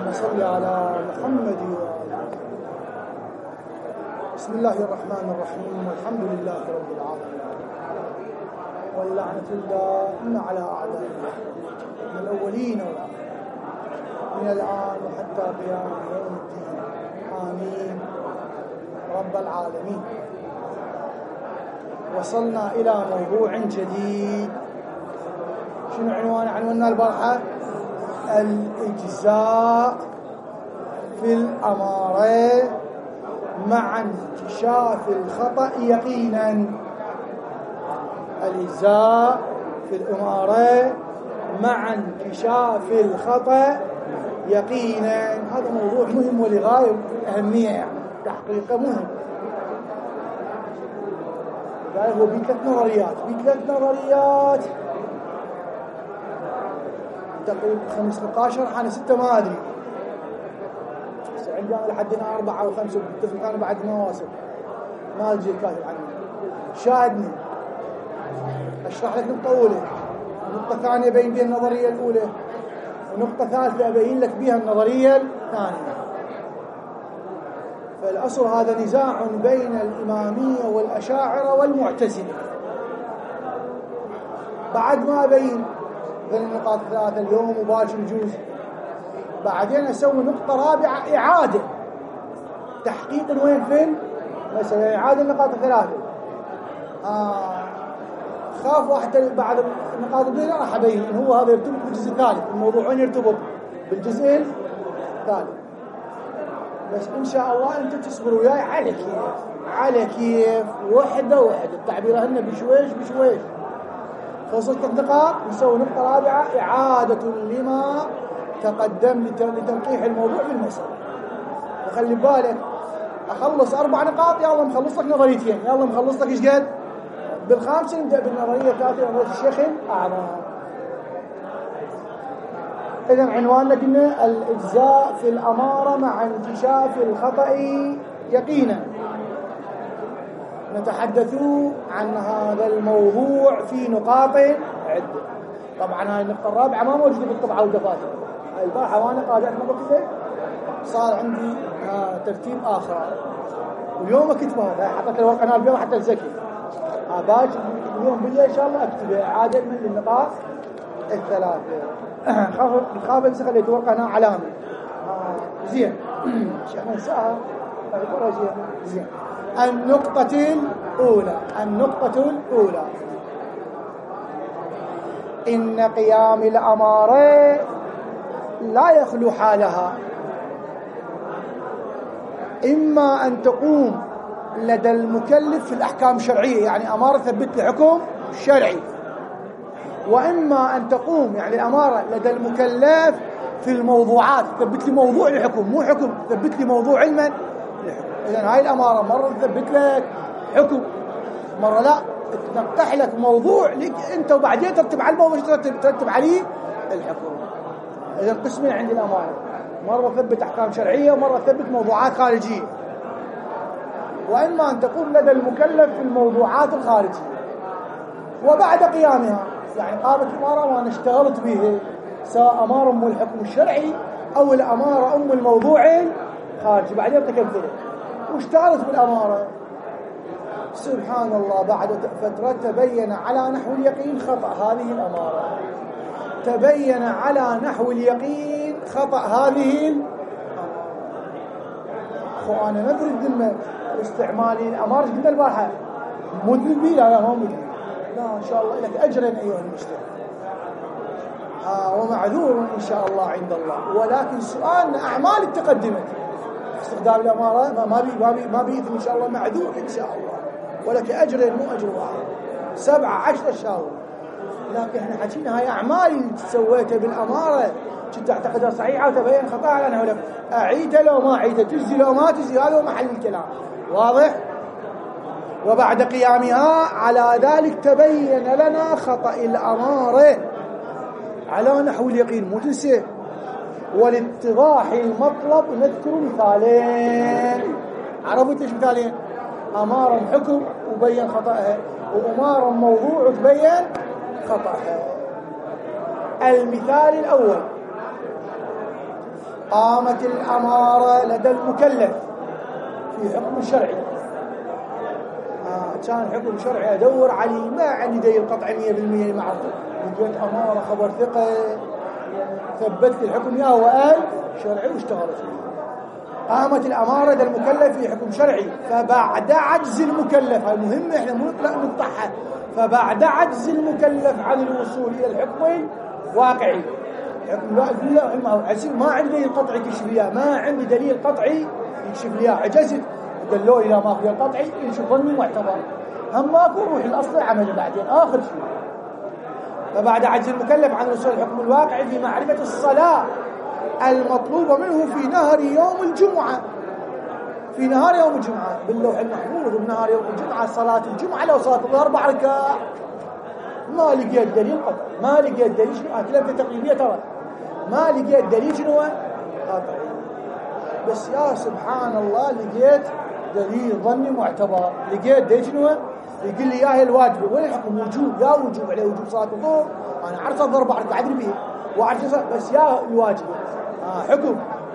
اللهم صل على محمد وآله. بسم الله الرحمن الرحيم، والحمد لله رب العالمين، واللعنة الدائمة على أعدائنا من الأولين والآخرين من الآن وحتى قيام يوم الدين، آمين رب العالمين. وصلنا إلى موضوع جديد. شنو عنواننا البارحة؟ الإجزاء في الأمارة مع انكشاف الخطأ يقينا. الإجزاء في الأمارة مع انكشاف الخطأ يقينا. هذا موضوع مهم ولغاية الأهمية، يعني تحقيقه مهم. هو بثلاث نظريات تقريبا 5 نقاش، أنا 6 ما أدري، بس عندي أنا لحد هنا 4 أو 5 بتفق أنا بعد ما واصل، ما أجي كاتب عني. شاهدني أشرح لك نقطة أولى، نقطة ثانية أبين بها النظرية الأولى، ونقطة ثالثة أبين لك بها النظرية الثانية. فالأصل هذا نزاع بين الإمامية والأشاعرة والمعتزلة. بعد ما أبين ذي النقاط 3 اليوم وباكر يجوز، بعدين أسوي نقطة رابعة إعادة تحقيق وين فين مثلا إعادة النقاط 3. خاف واحد بعد النقاط الأولى راح أبين إن هو هذا يرتبط بالجزء الثالث، الموضوع وين يرتبط بالجزء الثالث. بس إن شاء الله أنت تصبروا وياي على كيف وحدة التعبير هنا بشويش. خلصت النقاط، نسوي نقطة رابعة إعادة لما تقدم لتنقيح الموضوع بالمسألة. وخلي بالك أخلص 4 نقاط، يلا مخلص لك نظريتين، يلا مخلص لك إيش قد؟ بالخامسة نبدأ بالنظرية الثالثة، نظرية الشيخ الأعظم. إذن عنواننا قلنا الإجزاء في الأمارة مع انكشاف الخطأ يقينا. نتحدث عن هذا الموضوع في نقاط عدة. طبعا هاي النقطة الرابعة ما موجودة بالطبعة والدفاتر، هاي البارحة وأنا قاعدة مرة صار عندي ترتيب آخر، واليوم أكتبها. هذا حطيت الورقة أنا اليوم حتى الزكي باكر اليوم بالليل إن شاء الله أكتبها إعادة من النقاط 3. خاف انسى، خليت ورقة هنا علامة. زين شيخ ننساها زين. النقطة الأولى إن قيام الأمارة لا يخلو حالها، إما أن تقوم لدى المكلف في الأحكام الشرعية، يعني أمارة ثبت لي حكم شرعي، وإما أن تقوم يعني الأمارة لدى المكلف في الموضوعات، ثبت لي موضوع الحكم، مو حكم، ثبت لي موضوع علما لحكم. إذن هاي الأمارة مرة تثبت لك حكم، مرة لا تنقح لك موضوع لك أنت، وبعدين ترتب على الموضوع ترتب عليه الحكم. إذن قسمين عندي الأمارة، مرة تثبت أحكام شرعية ومرة تثبت موضوعات خارجية. وإما أن تقوم لدى المكلف في الموضوعات الخارجية. وبعد قيامها يعني قامت الأمارة وأنا اشتغلت بها، سواء أمارة أم الحكم الشرعي أو الأمارة أم الموضوع الخارجي، بعدين تكملت واشتغلت بالأمارة. سبحان الله، بعد فترة تبين على نحو اليقين خطأ هذه الأمارة، تبين على نحو اليقين خطأ هذه الأمارة. أنا ندري الذمة استعمالي الأمارة قلنا البارحة مدلل بي، لا ما مدلل، لا إن شاء الله لك أجرا أيها المسلم، ومعذور إن شاء الله عند الله. ولكن سؤالنا أعمال التقدمت استخدام الأمارة ما بيثم إن شاء الله، معذور إن شاء الله، ولك أجرين مو أجر واحد، 7 10 شهور. لكن احنا حكينا هاي أعمال سويتها بالأمارة كنت تعتقدها صحيحة وتبين خطأ على نحو أعيدها لو ما أعيدها، تجزي لو ما تجزي، هذا هو محل الكلام، واضح؟ وبعد قيامها على ذلك تبين لنا خطأ الأمارة على نحو اليقين، مو تنسى. ولاتضاح المطلب نذكر مثالين. عرفت ايش مثالين؟ أمارة حكم وبين خطأها، وأمارة موضوع وتبين خطأها. المثال الأول قامت الأمارة لدى المكلف في حكم شرعي. كان حكم شرعي أدور عليه، ما عندي دليل قطعي 100% معرفة، لقيت أمارة خبر ثقة ثبت لي الحكم يا وقال شرعي واشتغلت فيه. قامت الأمارة لدى المكلف في حكم شرعي، فبعد عجز المكلف، هاي مهمة احنا مو نقطعها، فبعد عجز المكلف عن الوصول إلى الحكم الواقعي، ما عندي دليل قطعي يكشف لي، ما عندي دليل قطعي يكشف لي، عجزت دلوه إلى ما في القطعي ينشوف ظني معتبر، هم ماكو روح الأصل عمله بعدين آخر شيء. فبعد عجز المكلف عن وصول الحكم الواقعي في معرفة الصلاة المطلوبة منه في نهار يوم الجمعة، في نهار يوم الجمعة باللوح المحفوظ بنهار يوم الجمعة صلاة الجمعة لو صلاة الظهر 4 ركعات، ما لقيت دليل قطعي، ما لقيت دليل شنو كلمة تقريبية ترى، ما لقيت دليل شنو قطعي، بس يا سبحان الله لقيت دليل ظني معتبر، لقيت دليل شنو يقول لي يا هي الواجب، وين الحكم؟ وجوب، يا وجوب عليه وجوب صلاة الظهر، أنا عارف الظهر 4 ركعات أدري به وعارف بس يا الواجب حكم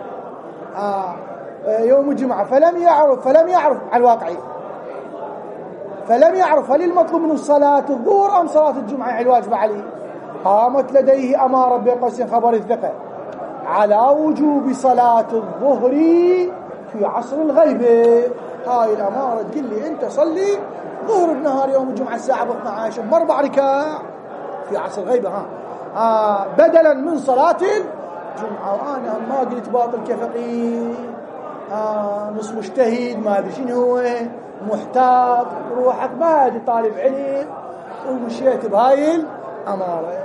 يوم الجمعة، فلم يعرف على الواقعي، فلم يعرف هل المطلوب منه صلاة الظهر أم صلاة الجمعة يعني الواجب عليه. قامت لديه أمارة بين قوسين خبر الثقة على وجوب صلاة الظهر في عصر الغيبة. هاي الأمارة تقول لي أنت صلي ظهر بنهار يوم الجمعة الساعة 12 ب4 ركعات في عصر الغيبة، بدلا من صلاة الجمعة. وأنا ما قلت باطل كفقيه، نص مجتهد ما أدري شنو هو، محتاط روحك ما أدري طالب علم، ومشيت بهاي الأمارة.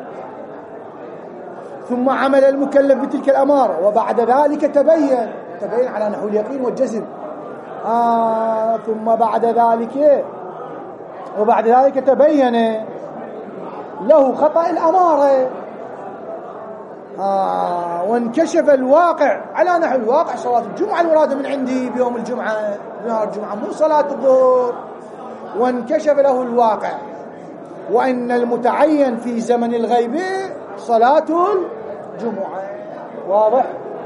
ثم عمل المكلف بتلك الأمارة وبعد ذلك تبين على نحو اليقين والجزم. ثم بعد ذلك تبين له خطأ الأمارة، وانكشف الواقع على نحو الواقع صلاة الجمعة المرادة من عندي بيوم الجمعة بنهار الجمعة مو صلاة الظهر، وانكشف له الواقع وأن المتعين في زمن الغيبة صلاة الجمعة. واضح؟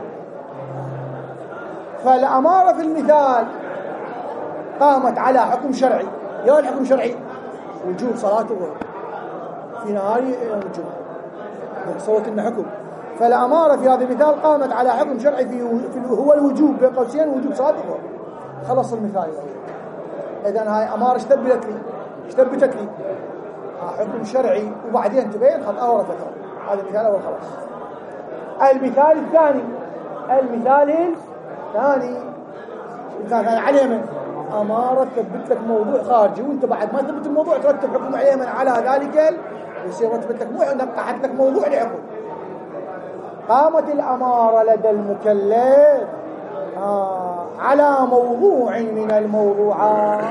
فالأمارة في المثال قامت على حكم شرعي، يا الحكم الشرعي وجوب صلاة الظهر في نهار يوم الجمعة، صوت إنه حكم. فالأمارة في هذا المثال قامت على حكم شرعي هو الوجوب بين قوسين وجوب صلاة الظهر. خلص المثال. إذن هاي أمارة اشتبتت لي حكم شرعي وبعدين تبين خط أورث هذا المثال أول خلاص. المثال الثاني على اليمن أمارة تثبت لك موضوع خارجي، وانت بعد ما تثبت الموضوع ترتب حكم على اليمن على ذلك يصير تثبت لك نقحت لك موضوع لحكم. قامت الأمارة لدى المكلف على موضوع من الموضوعات،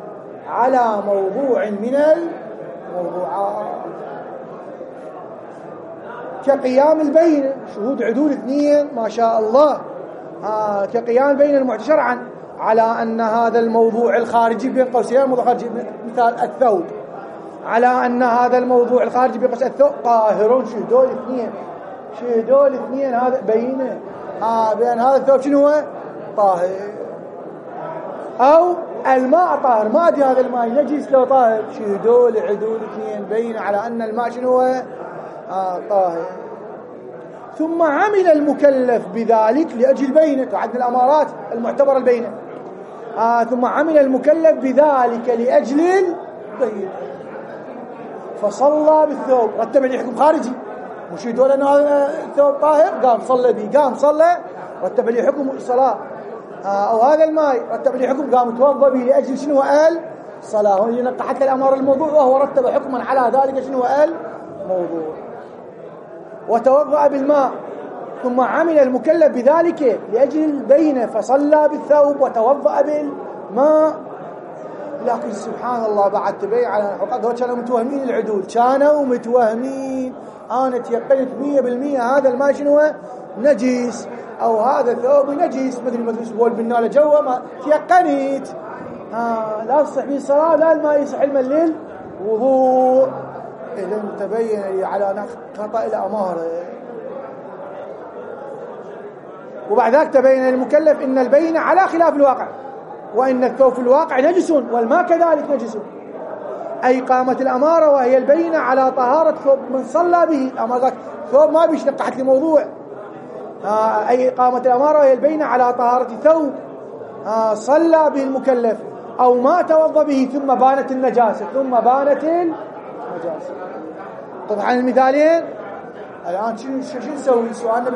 كقيام البينة، شهود عدول 2 ما شاء الله، كقيام البينة المعتبر شرعا على أن هذا الموضوع الخارجي بين قوسين الموضوع الخارجي مثال الثوب، على أن هذا الموضوع الخارجي بين قوسين الثوب طاهر، شهدوا الاثنين هذا بينه بين هذا الثوب شنو هو طاهر، أو الماء طاهر، ما أدري هذا الماء نجس لو طاهر، شهدوا لعدول 2 بين على أن الماء شنو هو طاهر. ثم عمل المكلف بذلك لأجل بينه، عندنا الأمارات المعتبرة البينة، ثم عمل المكلف بذلك لأجل البينة فصلى بالثوب، رتب عليه حكم خارجي، مش يدول أن هذا الثوب طاهر قام صلى به، قام صلى رتب عليه حكم الصلاة، أو هذا الماء رتب عليه حكم قام توضى به لأجل شنو قال صلاة، هو نقحت الأمر الموضوع وهو رتب حكما على ذلك شنو قال موضوع. وتوضأ بالماء، ثم عمل المكلف بذلك لأجل البينة فصلى بالثوب وتوضأ بالماء. لكن سبحان الله بعد تبين على الحقائق كانوا متوهمين العدول، كانوا متوهمين، أنا تيقنت 100% هذا الماء شنو نجس، أو هذا الثوب نجس مثل ما تقول بالنالة جوا، ما تيقنت لا تصح به الصلاة لا الماء يصح الماء للوضوء. إذن تبين لي على خطأ الأمارة. وبعد ذلك تبين للمكلف إن البينة على خلاف الواقع، وإن الثوب في الواقع نجس والماء كذلك نجس. أي قامت الأمارة وهي البينة على طهارة ثوب من صلى به. الأمارة ذاك ثوب ما بيشنق حتى موضوع. أي قامت الأمارة وهي البينة على طهارة ثوب صلى به المكلف أو ما توضى به ثم بانت النجاسة. طبعا المثالين الآن شو نسوي؟ سؤالنا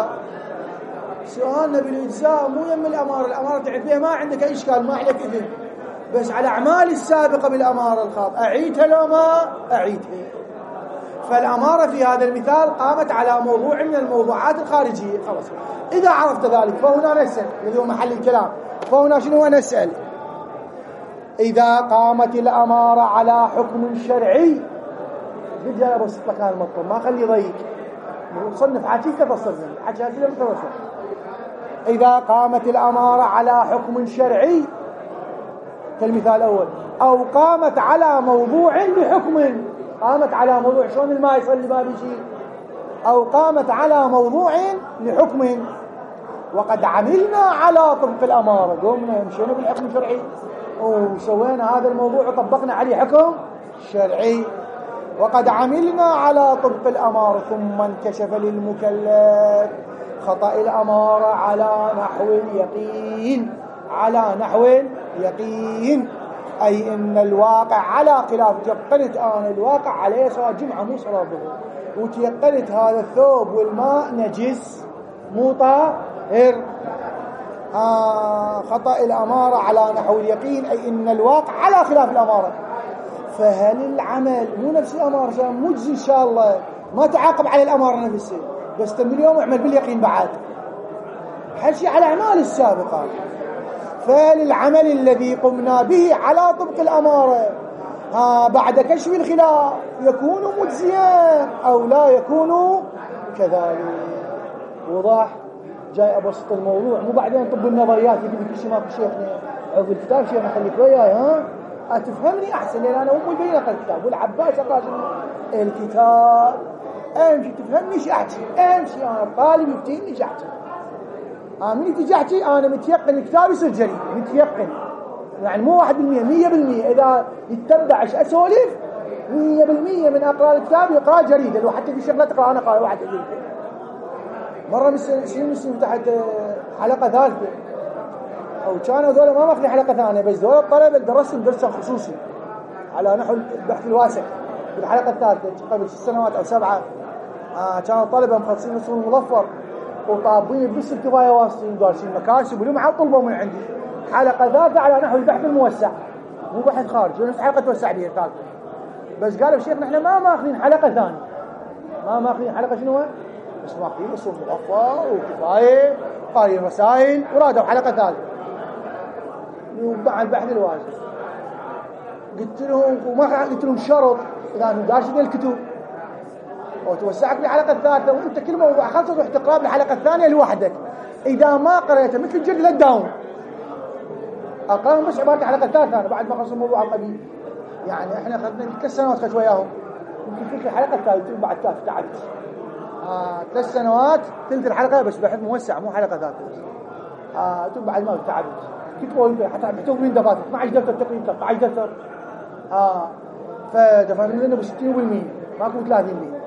بالإجزاء مو يم الأمارة تعرف بها ما عندك أي إشكال، ما عليك إذن، بس على أعمال السابقة بالأمارة الخاطئة أعيدها لو ما أعيدها. فالأمارة في هذا المثال قامت على موضوع من الموضوعات الخارجية. خلاص إذا عرفت ذلك فهنا نسأل، الذي هو محل الكلام. فهنا شنو نسأل؟ إذا قامت الأمارة على حكم شرعي، بدي أبسط لك هذا المطلب ما خلي ضيق، صنف حكي تفصلنا حكي هكذا متوسط. إذا قامت الأمارة على حكم شرعي كالمثال الأول، أو قامت على موضوع بحكم، قامت على موضوع شلون الماء يصلي ما بيجي، أو قامت على موضوع لحكم، وقد عملنا على طبق الأمارة، قمنا مشينا بالحكم الشرعي وسوينا هذا الموضوع وطبقنا عليه حكم شرعي، وقد عملنا على طبق الأمارة، ثم انكشف للمكلف خطأ الأمارة على نحو اليقين، أي إن الواقع على خلاف. تيقنت أنا الواقع عليه صلاة جمعة مو صلاة ظهر، وتيقنت هذا الثوب والماء نجس مو طاهر. خطأ الأمارة على نحو اليقين، أي إن الواقع على خلاف الأمارة. فهل العمل مو نفس الأمارة مجزي إن شاء الله، ما تعاقب على الأمارة نفسها، بس تم اليوم اعمل باليقين بعد حشي على أعمال السابقة. فللعمل الذي قمنا به على طبق الأمارة بعد كشف الخلاف يكون مجزيا أو لا يكون كذلك. وضح؟ جاي أبسط الموضوع، مو بعدين طب النظريات يجي كل شيء ما في شيخنا عقب الكتاب شيخنا خليك وياي أتفهمني أحسن، لأن أنا أمي بينك الكتاب والعباس أقرأ الكتاب أمشي تفهمني شأحكي، أمشي أنا طالب يفتيني شأحكي من تجحكي أنا متيقن الكتاب يصير جريد، متيقن يعني مو 1% 100%. إذا يتبع إيش أسولف 100% من أقرأ الكتاب يقرأ جريدة، لو حتى في شغلة تقرأ أنا قارئ واحد جريدة. مرة مسلم تحت حلقة ثالثة، أو كانوا ذولا ما ماخذين حلقة ثانية، بس ذولا الطلبة درسهم درسا خصوصي على نحو البحث الواسع في الحلقة الثالثة قبل 6 سنوات أو 7. كانوا الطلبة مخلصين نصهم مظفر وطابين بس الكفاية واسطين دارسين مكاسب ولمعة طلبوا من عندي حلقة ثالثة على نحو البحث الموسع، مو بحث خارجي، نفس حلقة توسع بها ثالثة. بس قالوا الشيخ نحن ما ماخذين حلقة ثانية، ما ماخذين حلقة شنو بس ماخذين نصهم مظفر وكفاية قارين رسائل ورادوا حلقة ثالثة ومع البحث الواسع. قلت لهم وما قلت لهم شرط إذا أنتم دارسين الكتب وتوسعك للحلقة الثالثة وانت كل موضوع خلصت تروح تقرأ بالحلقة الثانية لوحدك. إذا ما قرأته مثل الجد لا تداوم، أقرأهم بس عبارة الحلقة الثالثة أنا بعد ما خلصوا الموضوع القديم. يعني إحنا أخذنا 3 سنوات خش وياهم، يمكن في الحلقة الثالثة بعد ثالث تعبت 3 سنوات ثلث الحلقة بس بحث موسع مو حلقة ثالثة بس. ثم بعد ما تعبت كتبوا حتى بحثوا من دفاتر 12 دفتر تقريبا 13 دفتر. فدفعنا لنا ب 60% ماكو 30%.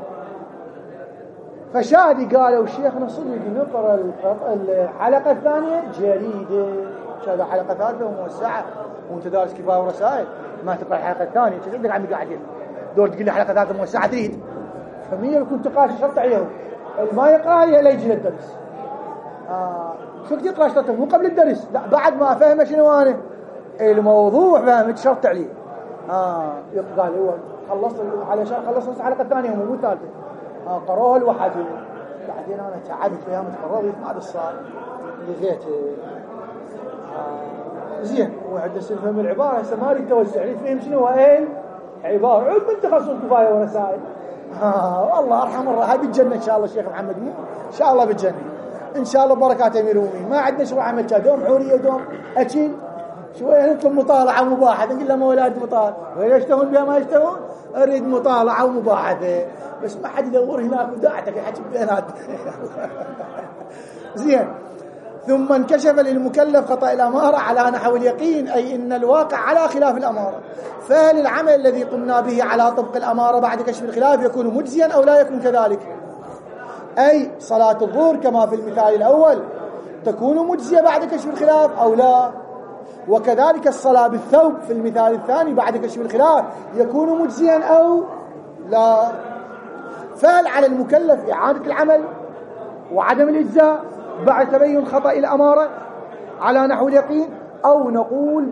فشادي قالوا شيخنا صدق نقرأ الحلقة الثانية جريدة، هذا حلقة ثالثة وموسعة وانت دارس كفاية ورسائل ما تقرأ الحلقة الثانية، ايش عندك عمي قاعدين دور تقول لي حلقة ثالثة موسعة تريد؟ فمية يكون تقاشي شرط عليهم ما يقرأ لا يجي للدرس. شو تقرأ شرطه مو قبل الدرس، لا بعد ما فهم شنو انا الموضوع فهمت شرط عليه. قال هو خلصت علشان خلصت الحلقة الثانية مو الثالثة. قروها لوحدهم. بعدين أنا تعبت فيها متقربت ما عاد صار لغيت زين وعند فهم العبارة هسه ما أريد توسع لي فهم شنو هاي عبارة عود من تخصص كفاية ورسائل. والله أرحم الله بالجنة إن شاء الله الشيخ محمد مو إن شاء الله بالجنة إن شاء الله بركات أمير المؤمنين. ما عندنا شو عمل دوم حورية دوم أكيد شوية نطلب مطالعة ومباحثة نقول لهم أولاد مطالعة ويشتغلون بها ما يشتغلون أريد مطالعة ومباحثة بس ما حد يدور هناك وداعتك يحكي بينات. زين. ثم انكشف للمكلف خطأ الأمارة على نحو اليقين، أي إن الواقع على خلاف الأمارة، فهل العمل الذي قمنا به على طبق الأمارة بعد كشف الخلاف يكون مجزيا أو لا يكون كذلك؟ أي صلاة الظهر كما في المثال الأول تكون مجزية بعد كشف الخلاف أو لا؟ وكذلك الصلاة بالثوب في المثال الثاني بعد كشف الخلاف يكون مجزيا أو لا؟ فهل على المكلف إعادة العمل وعدم الإجزاء بعد تبين خطأ الأمارة على نحو اليقين، أو نقول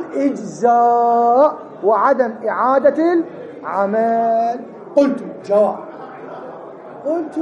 بالإجزاء وعدم إعادة العمل؟ قلت جواب، قلت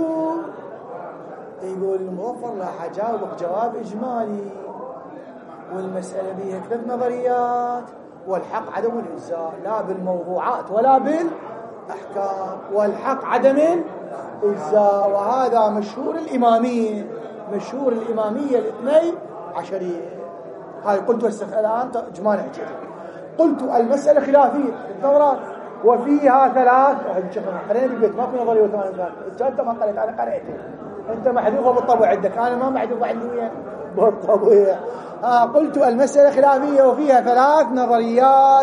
يقول المظفر لا حجاوبك جواب إجمالي، والمسألة بيها 3 نظريات، والحق عدم الإجزاء لا بالموضوعات ولا بالأحكام، والحق عدم الإجزاء، وهذا مشهور الإمامية، مشهور الإمامية الاثني عشرية. هاي قلت الآن إجمالي حكيت. قلت المسألة خلافية الثورات وفيها 3. قرينا بالبيت ما في نظرية وثمان نظريات. أنت ما قريت، أنا قريته. أنت محذوفة بالطبع عندك، أنا ما محذوفة عندي ويا بالطبع. قلت المسألة خلافية وفيها 3 نظريات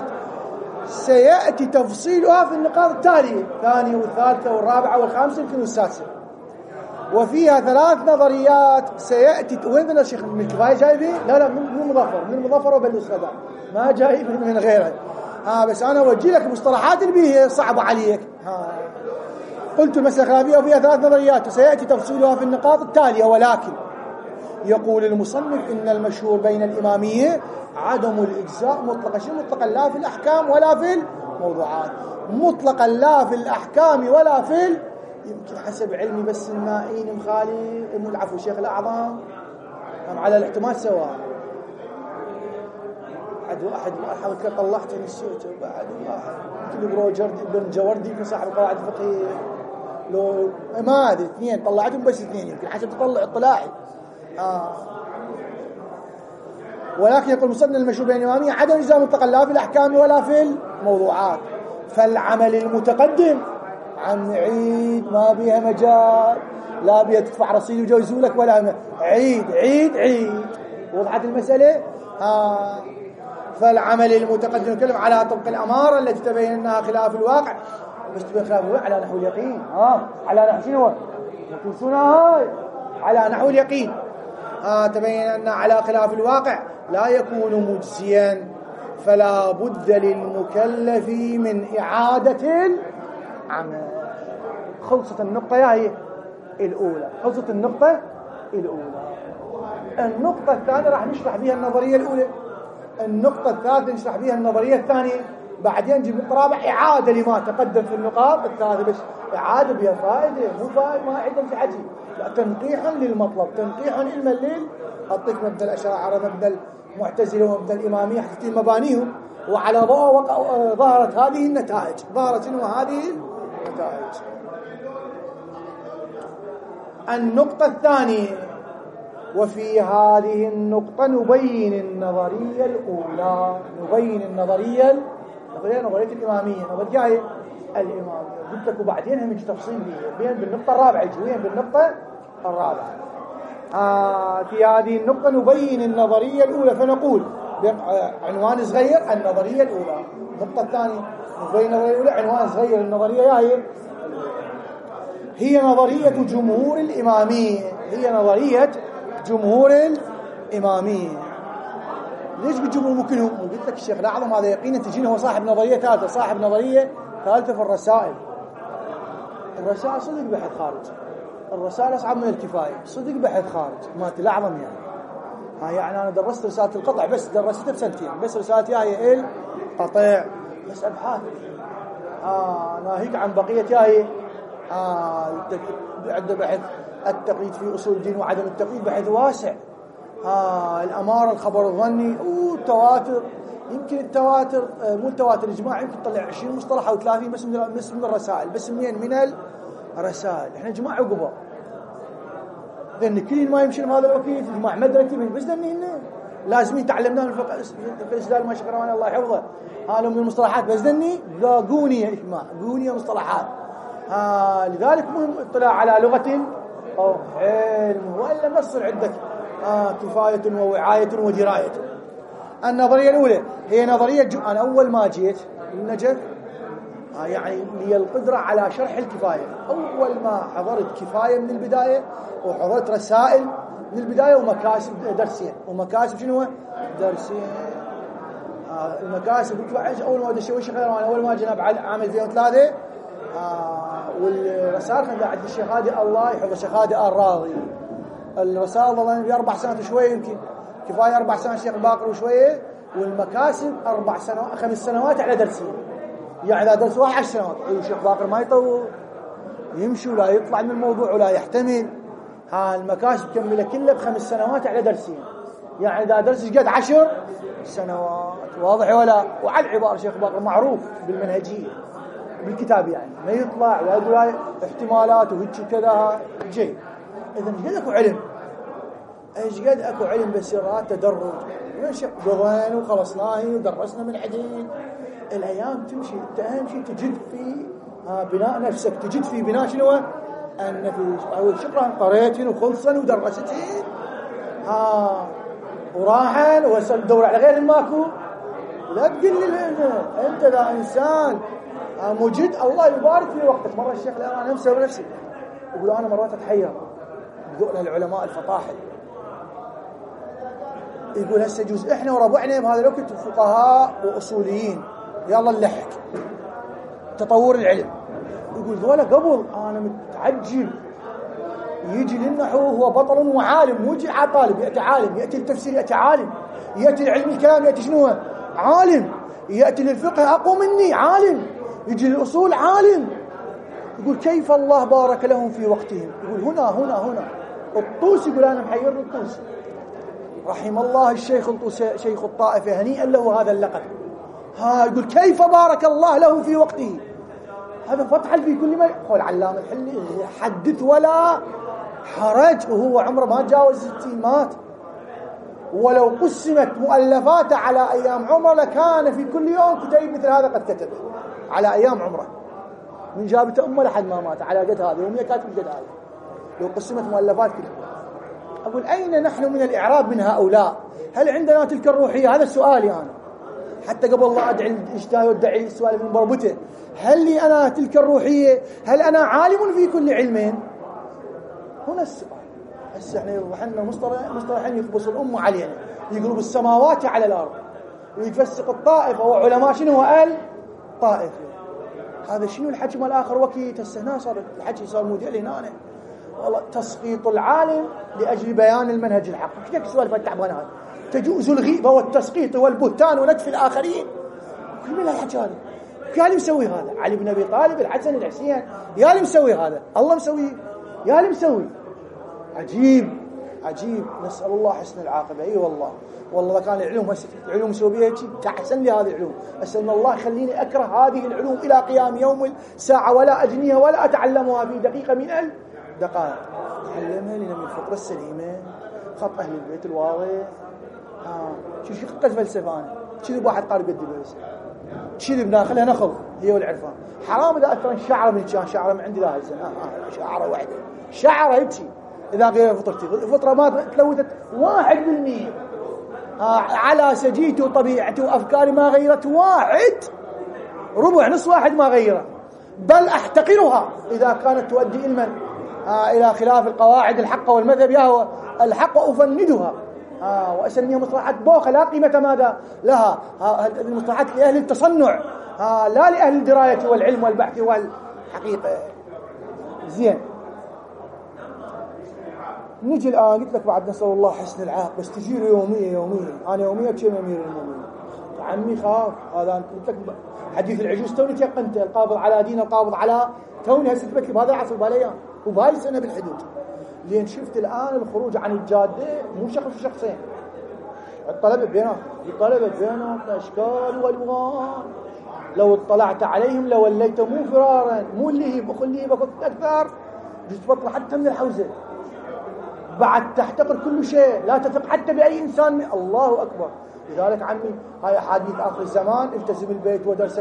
سيأتي تفصيلها في النقاط التالية، الثانية والثالثة والرابعة والخامسة يمكن والسادسة. وفيها 3 نظريات سيأتي. وين من الشيخ من الكفاية جايبين؟ لا من مظفر، من مظفر وبلوس غدا، ما جايب من غيره. بس أنا أوجه لك مصطلحات اللي بيه صعبة عليك. قلت المسألة خلافية وفيها 3 نظريات سيأتي تفصيلها في النقاط التالية، ولكن يقول المصنف إن المشهور بين الإمامية عدم الإجزاء مطلقا. شو مطلقا؟ لا في الأحكام ولا في الموضوعات، مطلقا لا في الأحكام ولا في يمكن حسب علمي بس النائين مخالي العفو الشيخ الأعظم هم على الاحتمال سواء. واحد حاول طلعت نسيته بعد واحد مثل بروجر بن جوردي صاحب القواعد الفقهية، لو ما ادري 2 طلعتهم بس 2 يمكن حسب تطلع اطلاعي. ولكن يقول المصنف المشهور بين الإمامية عدم إجزاء مطلقا لا في الأحكام ولا في الموضوعات، فالعمل المتقدم عن عيد ما بيها مجال، لا بيها تدفع رصيد ويجوزوا لك ولا عيد عيد عيد. وضحت المسألة؟ فالعمل المتقدم نتكلم على طبق الأمارة التي تبين أنها خلاف الواقع، بس تبين خلاف الواقع على نحو اليقين. على نحو شنو؟ هاي على نحو اليقين. تبين أن على خلاف الواقع لا يكون مجزيا، فلا بد للمكلف من إعادة العمل. خلصت النقطة هي الأولى، خلصت النقطة الأولى. النقطة الثانية راح نشرح بها النظرية الأولى، النقطة الثالثة نشرح بها النظرية الثانية، بعدين نجيب النقطة الرابعة إعادة لما تقدم في النقاط الثالثة، بس إعادة بها فائدة مو فائدة ما عندهم في حكي، لا تنقيح للمطلب، تنقيح علما أعطيك مبدأ الأشاعرة مبدأ المعتزلة ومبدأ الإمامية حتى مبانيهم، وعلى ضوء ظهرت هذه النتائج، ظهرت شنو هذه النتائج. النقطة الثانية، وفي هذه النقطة نبين النظرية الأولى، نبين نظرية الإمامية، نظرية الإمامية قلت لك، وبعدين هم تفصيل بين بالنقطة الرابعة، يجوين بالنقطة الرابعة. في هذه النقطة نبين النظرية الأولى، فنقول عنوان صغير النظرية الأولى. النقطة الثانية نبين النظرية الأولى، عنوان صغير النظرية هي نظرية جمهور الإمامية، هي نظرية جمهور الإمامية. ليش بالجمهور ممكنهم؟ قلت لك الشيخ الأعظم هذا يقينا تجينا هو صاحب نظرية ثالثة، صاحب نظرية ثالثة في الرسائل. الرسائل صدق بحث خارج، الرسائل أصعب من الكفاية، صدق بحث خارج ما الأعظم يعني أنا درست رسالة القطع بس درستها بسنتين بس، رسالتي هي القطع بس أبحاث ناهيك عن بقية عند بحث التقييد في أصول الدين وعدم التقييد، بحث واسع. الأمارة، الخبر الظني والتواتر، يمكن التواتر مو التواتر الإجماع يمكن تطلع 20 مصطلح أو 30 بس من الرسائل، بس من الرسائل. إحنا جماعة عقبة لأن كل ما يمشي هذا الوكيل جماعة مدركي بس هنا لازمين تعلمناه من الفقه الإسلام ما شكرا الله يحفظه. هذا من المصطلحات بس ذاقوني إجماع قوني مصطلحات. لذلك مهم اطلاع على لغة أو علم، وإلا ما تصير عندك كفاية ووعاية ودراية. النظرية الأولى هي نظرية أنا أول ما جيت النجف يعني لي القدرة على شرح الكفاية. أول ما حضرت كفاية من البداية، وحضرت رسائل من البداية، ومكاسب درسين. ومكاسب شنو؟ درسين. المكاسب أول ما دشوا وش غير أنا أول ما جينا بعام 2003 والرسائل كان عند الشيخ هادي الله يحفظه، الشيخ هادي الراضي. الرسائل ظلنا ب4 سنوات وشوية، يمكن كفاية 4 سنوات الشيخ باقر وشوية. والمكاسب 4 سنوات 5 سنوات على درسين، يعني إذا درس واحد 10 سنوات. الشيخ باقر ما يطول، يمشي ولا يطلع من الموضوع ولا يحتمل. المكاسب كملة كلها ب5 سنوات على درسين، يعني إذا درس قد 10 سنوات. واضح ولا؟ وعلى العبارة الشيخ باقر معروف بالمنهجية بالكتاب، يعني ما يطلع ولا احتمالات وهيك كذا جيد. إذا ايش قد أكو علم، ايش قد أكو علم بسيرات تدرج. قضينا وخلصناه ودرسنا من عدين. الأيام تمشي، أنت أهم شيء تجد في بناء نفسك، تجد في بناء شنو؟ أن في أول شقرا قريتين وخلصن ودرستين وراحن وصل دور على غير الماكو. لا تقل لي أنت ذا إنسان مجد، الله يبارك في وقتك. مرة الشيخ الإيراني نفسه بنفسي يقول أنا مرات أتحير بذوق العلماء الفطاحل، يقول هسه جزء إحنا وربعنا بهذا الوقت فقهاء وأصوليين، يلا نلحق تطور العلم. يقول ذولا قبل أنا متعجب، يجي للنحو هو بطل وعالم، مو يجي على طالب، يأتي عالم، يأتي التفسير يأتي عالم، يأتي العلم الكلام يأتي شنو؟ عالم، يأتي للفقه أقوى مني عالم، يجي للأصول عالم. يقول كيف الله بارك لهم في وقتهم. يقول هنا الطوسي، يقول أنا محير الطوسي رحم الله الشيخ الطوسي شيخ الطائفة، هنيئا له هذا اللقب. يقول كيف بارك الله له في وقته. هذا فتح في كل ما قول علام الحلي حدث ولا حرج، وهو عمره ما تجاوز 60 مات. ولو قسمت مؤلفاته على أيام عمره لكان في كل يوم كتيب مثل هذا قد كتب على أيام عمره، من جابته أمه لحد ما مات على قد هذا، وهي كاتب قد هذا لو قسمت مؤلفات كلها. أقول أين نحن من الإعراب من هؤلاء؟ هل عندنا تلك الروحية؟ هذا سؤالي أنا، حتى قبل الله أدعي الإجتهاد وادعي السؤال من بربته. هل لي أنا تلك الروحية؟ هل أنا عالم في كل علم؟ هنا السؤال. هسه احنا يوضح لنا مصطلحين يخبص الأمة علينا، يقلب السماوات على الأرض، ويفسق الطائفة وعلماء شنو قال طائفة. هذا شنو الحكي مال آخر وكيت هسه هنا صار الحكي صار موديل هنا. والله تسقيط العالم لأجل بيان المنهج الحق. كيف سؤال فتعبان هذا؟ تجوز الغيبة والتسقيط والبهتان ونتف الآخرين. كل من الحكي هذا يا اللي مسوي هذا؟ علي بن أبي طالب، الحسن، الحسين، يا اللي مسوي هذا؟ الله مسويه، يا اللي مسوي. عجيب. نسأل الله حسن العاقبة. أي والله كان العلوم مسوي بها شيء كأحسن لي هذه العلوم. أسأل الله يخليني أكره هذه العلوم إلى قيام يوم الساعة، ولا أجنيها ولا أتعلمها في دقيقة من الدقائق. تعلمها لنا من الفطرة السليمة، خط أهل البيت الواضح. شو قد فلسفة أنا كذب واحد قال قد بس كذب ناخلها نخل هي والعرفان. حرام إذا أثر شعره من كان شعره من عندي لا هزن شعره واحدة شعره هيك إذا غير فطرتي الفطرة ما تلوثت 1%. على سجيتي وطبيعتي وأفكاري ما غيرت 1 ربع نص 1 ما غيره، بل أحتقرها إذا كانت تؤدي إلى خلاف القواعد الحق والمذهب يهوى الحق أفندها وأسميها مصطلحات بوخة لا قيمة ماذا لها. المصطلحات لأهل التصنع لا لأهل الدراية والعلم والبحث والحقيقة. زين نجي الآن قلت لك بعد نسأل الله حسن العاق، بس تجي له يومية أنا يومية بشيء أمير المؤمنين عمي خاف. هذا قلت لك حديث العجوز توني تيقنت القابض على دين القابض على توني هسه تبكي بهذا العصر بهالأيام وبهاي السنة بالحدود. لين شفت الآن الخروج عن الجادة مو شخص وشخصين، الطلبة بينات أشكال والوان، لو اطلعت عليهم لوليتموا فرارا، مو اللي بكت أكثر تبطل حتى من الحوزة، بعد تحتقر كل شيء، لا تثق حتى بأي إنسان من الله أكبر. لذلك عمي هاي أحاديث آخر الزمان، التزم البيت ودرسك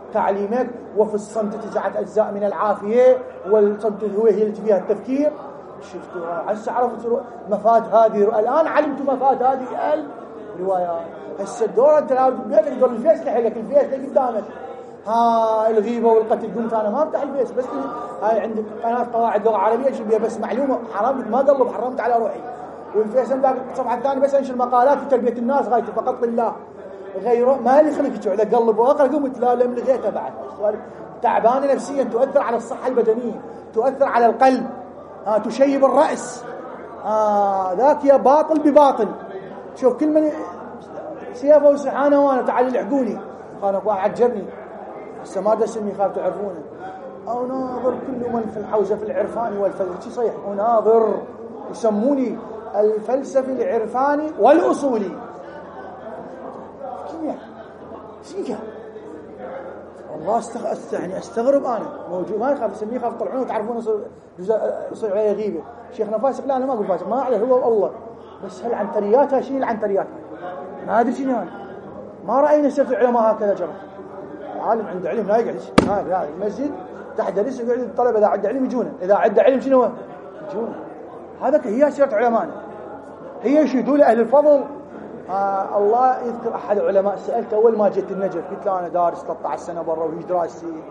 وتعليمك، وفي الصمت 9 أجزاء من العافية، والصمت هي التي فيها التفكير. شفتوها هسه عرفت مفاد هذه، الآن علمت مفاد هذه الروايات. هسه الدور أنت بيتك دور الفيس لحقك، الفيس اللي قدامك، الغيبة والقتل. قمت أنا ما أفتح الفيس، بس هاي عندك قناة قواعد لغة عربية شو بيها، بس معلومة حرام ما قلب، حرمت على روحي. والفيس عندك الصفحة الثانية بس أنشر مقالات في تربية الناس غايته فقط بالله، غيره ما لي خليك تشوف إذا قلب وأقرأ. قمت لا لغيتها بعد تعبانة نفسيا، تؤثر على الصحة البدنية، تؤثر على القلب، تشيب الرأس. ذاك يا باطل بباطل. شوف كل من سيافه وسحانه وانا تعال لحقوني، قال واحد عجبني هسه ما دسني خاف تعرفونه. اناظر كل من في الحوزه في العرفان والفلسفه صيح، اناظر يسموني الفلسفي العرفاني والاصولي. كيف والله يعني استغرب انا موجود ما يخاف يسميه، خاف طلعونه وتعرفون يصير عليه غيبه. شيخنا فاسق، لا انا ما اقول فاسق، ما اعرف هو والله، بس هالعنتريات شنو العنتريات؟ ما ادري شنو يعني. ما راينا سيره العلماء هكذا جرى. عالم عنده علم لا يقعد هذا المسجد تحت درس يقعد الطلبه اذا عنده علم يجونه، اذا عنده علم شنو هو؟ يجونه. هذا هي سيره علمائنا، هي يشهدوا لاهل الفضل. الله يذكر احد العلماء سالته اول ما جيت النجف، قلت له انا دارس 13 سنه برا وهي دراستي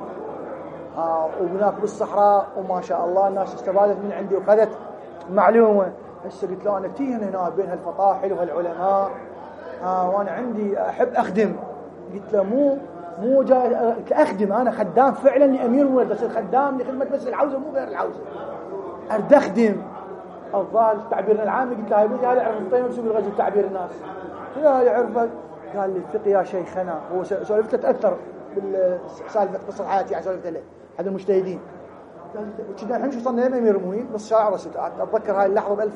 وهناك بالصحراء وما شاء الله الناس استفادت من عندي وخذت معلومه. هسه قلت له انا تيهن هنا بين هالفطاحل وهالعلماء، وانا عندي احب اخدم. قلت له مو جاي اخدم، انا خدام فعلا لامير المولد، بس الخدام لخدمه بس الحوزه مو غير الحوزه، ارد اخدم. الظاهر تعبيرنا العام. قلت له هذا يعرف الطيب بسوق الغزو تعبير الناس، لا يعرفه. قال لي الفقه يا شيخنا. هو سولفته تاثر بالسالفه قصه حياتي، يعني سولفته له احد المجتهدين. قال لي كذا الحين شو صرنا امير المؤمنين نص شارع رسل. اتذكر هاي اللحظه ب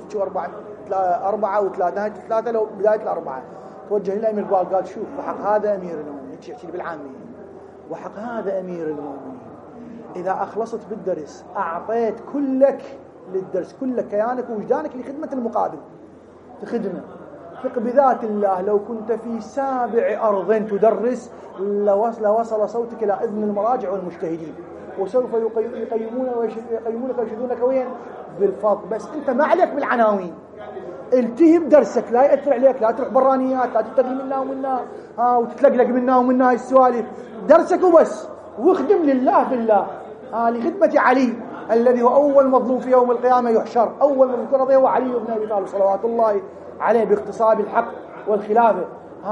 1404 و3 نهايه 3 لو بدايه الاربعه. توجه للامير قال شوف وحق هذا امير المؤمنين، تحكي بالعاميه، وحق هذا امير المؤمنين اذا اخلصت بالدرس اعطيت كلك للدرس، كلك كيانك ووجدانك لخدمه المقابل، تخدمه. ثق بذات الله لو كنت في سابع أرض تدرس لوصل صوتك إلى إذن المراجع والمجتهدين، وسوف يقيمونك ويشهدونك وين؟ بالفضل. بس أنت ما عليك بالعناوين، التهم درسك لا يأثر عليك، لا تروح برانيات، لا تتقل منا ومنا وتتلقلق منا ومنا هاي السوالف. درسك وبس، واخدم لله بالله. لخدمة علي الذي هو أول مظلوم في يوم القيامة يحشر، أول من يذكر هو علي بن أبي طالب صلوات الله عليه باغتصاب الحق والخلافة.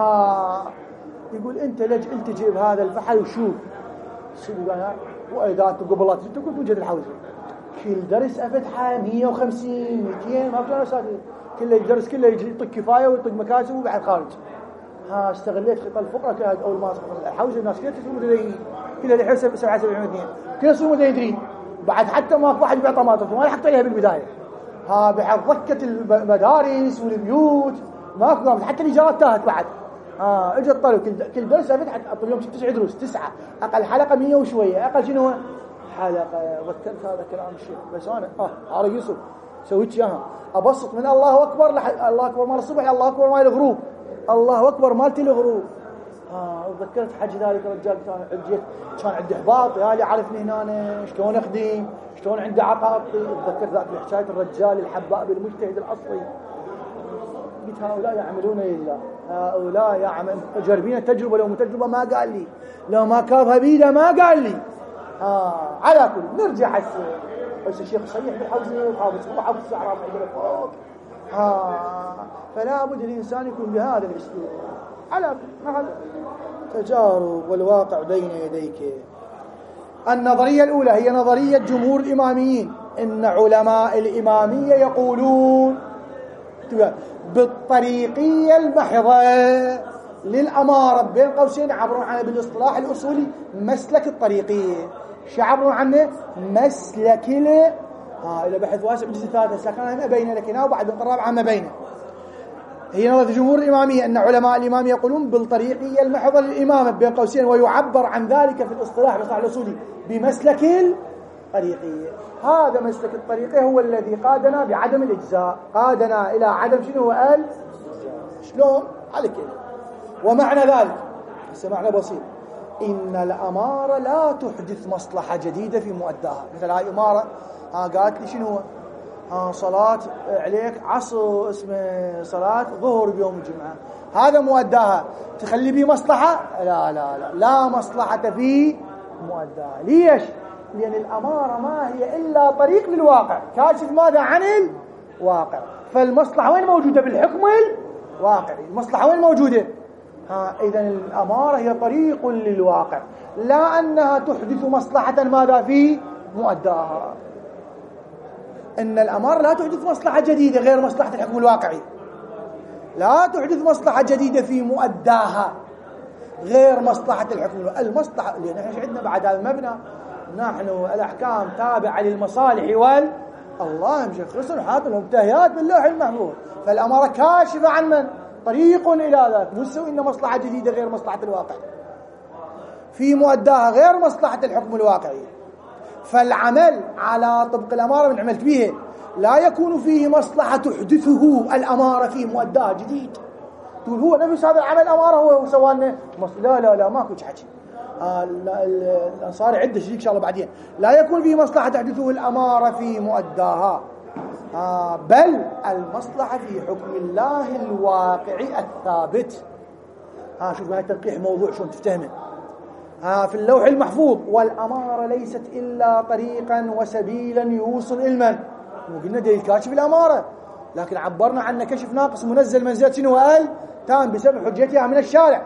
يقول أنت لج أنت جيب هذا الفحل وشوف سيدنا، وإذا أنت قبلات أنت كنت وجد الحوزة كل درس أفتحه 150 200 ما بتعرف أستاذ، كله الدرس كله يجي يطق كفاية ويطق مكاسب وبعد خارج. استغليت خطة الفقرة كانت أول ما الحوزة الناس كلها تسوي مدرين، كلها الحين 77 كلها تسوي مدرين بعد، حتى ما واحد بيعطى ماطرته ما لحقت عليها بالبداية. بحد ضكت المدارس والبيوت ما حتى الإيجارات تاهت بعد. اجى الطلب كل درس فتحت اليوم 9 دروس، 9 اقل حلقه 100 وشويه، اقل شنو حلقه. ذكرت هذا كلام الشيخ، بس انا على يوسف سويت اياها ابسط من الله اكبر الله اكبر مال الصبح، الله اكبر مال الغروب، الله اكبر مالتي الغروب. وذكرت حج ذلك الرجال كان عندي احباط، يا اللي عرفني هنا شلون اخدم، شلون عندي عقائد. تذكرت ذاك حكايه الرجال الحباء بالمجتهد الاصلي. قلت هؤلاء يعملون لله، هؤلاء يعمل جربين التجربه، لو تجربه ما قال لي، لو ما كافها بيده ما قال لي. على كل نرجع بس الشيخ صيح بالحوزه وحافظ صباح السعراء فوق. فلا بد الانسان يكون بهذا الاسلوب. على مع تجارب والواقع بين يديك. النظريه الاولى هي نظريه جمهور الاماميين، ان علماء الاماميه يقولون بالطريقيه المحضه للاماره، بين قوسين عبروا عنه بالاصطلاح الاصولي مسلك الطريقيه. شو عبروا عنه؟ مسلك الى بحث واسع بالصفات، هسه كان ما بينه لكن وبعد الرابعه ما بينه. هي نظريه جمهور الاماميه ان علماء الامام يقولون بالطريقيه المحضه للامامه بين قوسين، ويعبر عن ذلك في الاصطلاح الاصولي بمسلك الطريقيه. هذا مسلك الطريقيه هو الذي قادنا بعدم الاجزاء، قادنا الى عدم شنو هو شلون على كده. ومعنى ذلك معنى بسيط، ان الاماره لا تحدث مصلحه جديده في مؤداها. مثل هاي اماره قالت لي شنو صلاة عليك عصر اسمه صلاة ظهر بيوم الجمعة، هذا مؤداها، تخلي به مصلحة؟ لا لا لا، لا مصلحة في مؤداها. ليش؟ لأن الأمارة ما هي إلا طريق للواقع، كاشف ماذا عن الواقع. فالمصلحة وين موجودة؟ بالحكم الواقعي. المصلحة وين موجودة؟ إذن الأمارة هي طريق للواقع، لا أنها تحدث مصلحة ماذا في مؤداها. إن الأمارة لا تحدث مصلحة جديدة غير مصلحة الحكم الواقعي، لا تحدث مصلحة جديدة في مؤداها غير مصلحة الحكم الواقعي. المصلحة، لأن احنا عندنا بعد هذا المبنى نحن الأحكام تابعة للمصالح الله مشخص حاط لهم تهيات باللوح المحفوظ. فالأمارة كاشفة عن من؟ طريق إلى ذلك، مو إن مصلحة جديدة غير مصلحة الواقع في مؤداها غير مصلحة الحكم الواقعي. فالعمل على طبق الأمارة من عملت به لا يكون فيه مصلحة تحدثه الأمارة في مؤداها جديد، تقول هو نفس هذا العمل أمارة هو سوى لنا. لا لا لا، ماكو حكي. الأنصار عدة شيء إن شاء الله بعدين. لا يكون فيه مصلحة تحدثه الأمارة في مؤداها، بل المصلحة في حكم الله الواقعي الثابت. شوف هاي تلقيح موضوع شلون تفتهمه. في اللوح المحفوظ: والأمارة ليست إلا طريقا وسبيلا يوصل إلما. وقلنا دليل كاشف الأمارة، لكن عبرنا عنه كشف ناقص منزل منزلة شنو قال تام بسبب حجتها من الشارع.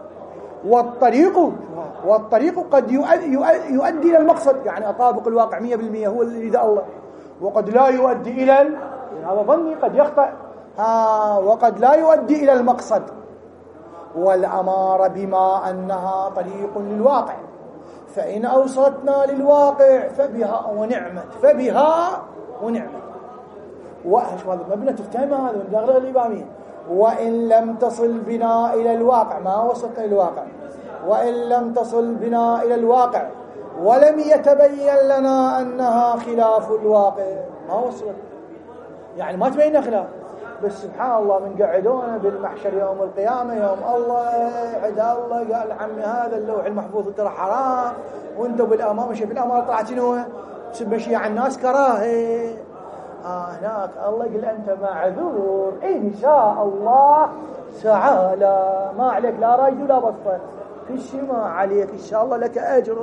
والطريق قد يؤدي إلى المقصد، يعني أطابق الواقع 100% هو اللي ذا الله، وقد لا يؤدي إلى هذا ظني قد يخطأ، وقد لا يؤدي إلى المقصد. والأمارة بما أنها طريق للواقع، فإن أوصلتنا للواقع فبها ونعمت، فبها ونعمت. هذا المبنى تفتهم هذا من داخل الإمامية. وإن لم تصل بنا إلى الواقع، ما وصلتنا إلى الواقع، وإن لم تصل بنا إلى الواقع ولم يتبين لنا أنها خلاف الواقع، ما وصلت، يعني ما تبين خلاف. بس سبحان الله من قعدونا بالمحشر يوم القيامة، يوم الله عد الله قال عمي هذا اللوح المحفوظ ترى حرام، وانتم بالأمام شايف الأمارة طلعت شنو تمشي على الناس كراهه. هناك الله يقول أنت معذور إن شاء الله تعالى، ما عليك لا رايد ولا بصر، كل شيء ما عليك إن شاء الله لك أجر.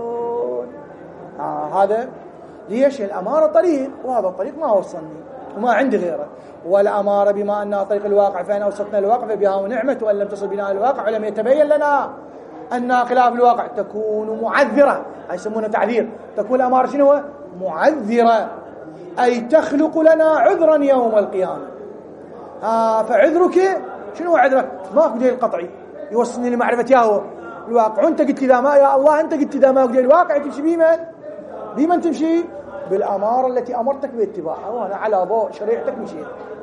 هذا ليش؟ الأمارة طريق، وهذا الطريق ما وصلني وما عندي غيره. والأمارة بما أنها طريق الواقع، فإن أوصلتنا الواقع فبها ونعمة، وأن لم تصل بنا الواقع ولم يتبين لنا أنها خلاف الواقع تكون معذرة. هاي يسمونها تعذير. تكون الأمارة شنو؟ معذرة، أي تخلق لنا عذرا يوم القيامة. فعذرك شنو عذرك؟ ماكو دليل قطعي يوصلني لمعرفة ياهو الواقع. وانت قلت إذا ما يا الله أنت قلت إذا ما دليل الواقع تمشي بمن تمشي؟ بالأمارة التي أمرتك باتباعها، وأنا على ضوء شريعتك مشيت.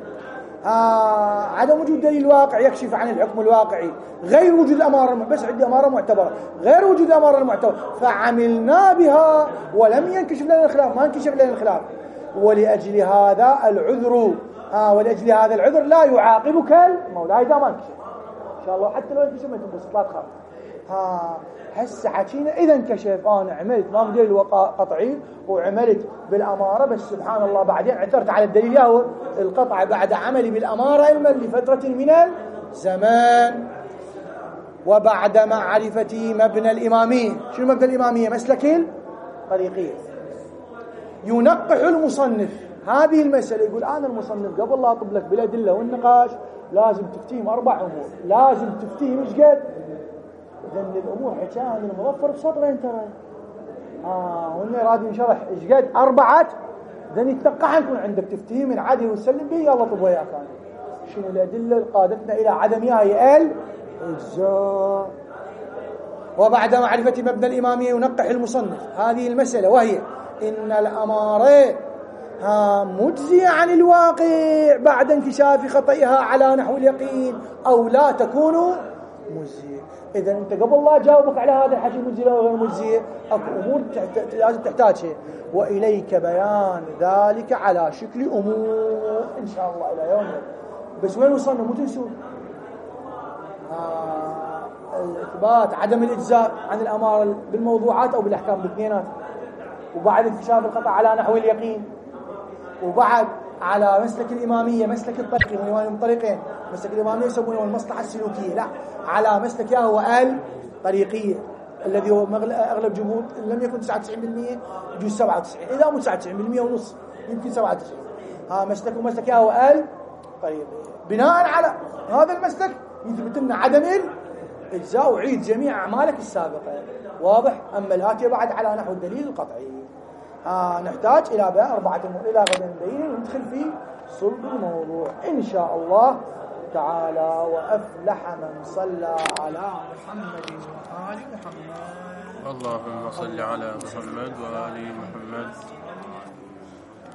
عدم وجود دليل الواقع يكشف عن الحكم الواقعي، غير وجود الأمارة، بس عندي أمارة معتبرة غير وجود الأمارة المعتبرة، فعملنا بها ولم ينكشف لنا الخلاف، ما انكشف لنا الخلاف. ولأجل هذا العذر ولأجل هذا العذر لا يعاقبك المولى إذا ما انكشف. إن شاء الله حتى لو انكشف ما تنبسط، لا تخاف. هسه حكينا إذا انكشف أنا عملت ما بدي القطعي وعملت بالأمارة، بس سبحان الله بعدين عثرت على الدليل ياهو القطع بعد عملي بالأمارة علما لفترة من الزمان، وبعد معرفة مبنى الإمامية. شنو مبنى الإمامية؟ مسلك الطريقية. ينقح المصنف هذه المسألة، يقول أنا المصنف قبل لا أطب لك بالأدلة والنقاش لازم تفتيهم 4 أمور، لازم تفتيهم إيش قد؟ لأن الأمور حكاها من المظفر بسطرين ترى. وإنه رادي نشرح إيش قد 4، ذن يتنقح يكون عندك تفتيهم من عادي وسلم به يلا طب وياك. شنو الأدلة قادتنا إلى عدمها هي الإجزاء. وبعد معرفة مبنى الإمامية ينقح المصنف هذه المسألة، وهي إن الأمارة مجزية عن الواقع بعد انكشاف خطئها على نحو اليقين أو لا تكون مجزية. إذا أنت قبل لا جاوبك على هذا الحكي مجزية أو غير مجزية، أكو أمور لازم تحتاج شيء، وإليك بيان ذلك على شكل أمور إن شاء الله إلى يوم. بس وين وصلنا؟ مو تنسون الإثبات عدم الإجزاء عن الأمارة بالموضوعات أو بالأحكام، بالاثنينات. وبعد انكشاف الخطأ على نحو اليقين، وبعد على مسلك الإمامية، مسلك الطريقي، من طريقين، مسلك الإمامية يسمونه المصلحة السلوكية، لا، على مسلك هو الطريقية الذي هو أغلب جمهور لم يكن 99% يجوز 97، إذا مو 99% ونص يمكن 97. مسلك هو الطريقية. بناء على هذا المسلك يثبت لنا عدم الإجزاء وعيد جميع أعمالك السابقة. واضح؟ أما الآتي بعد على نحو الدليل القطعي. نحتاج إلى بيان 4 أمور إلى غدا نبين وندخل في صلب الموضوع إن شاء الله تعالى. وأفلح من صلى على محمد وآل محمد. اللهم صل على محمد وآل محمد.